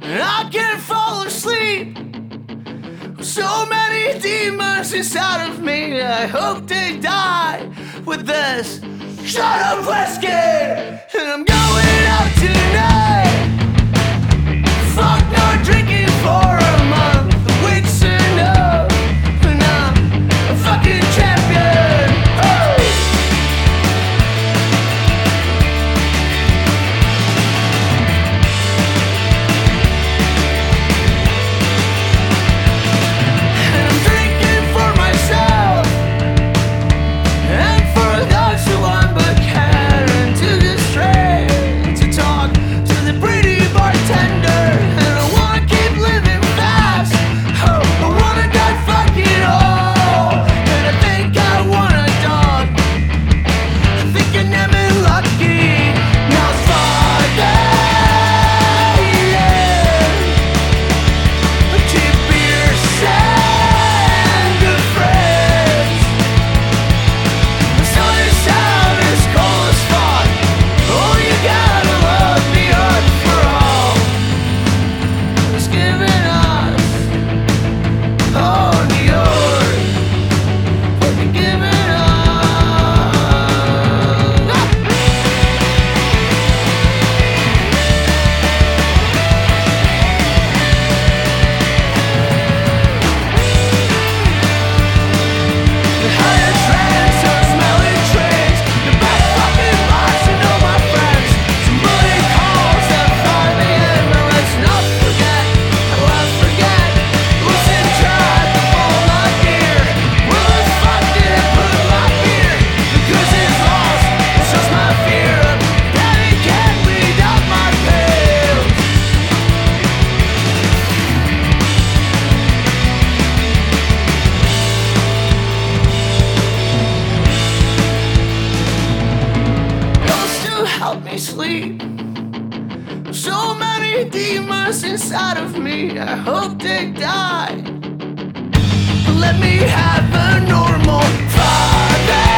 I can't fall asleep. So many demons inside of me. I hope they die with this shot of whiskey. And I'm going out tonight. Fuck no drinking for a month. The week's enough. And I'm a fucking champion. Oh! Help me sleep. So many demons inside of me. I hope they die. Let me have a normal Friday.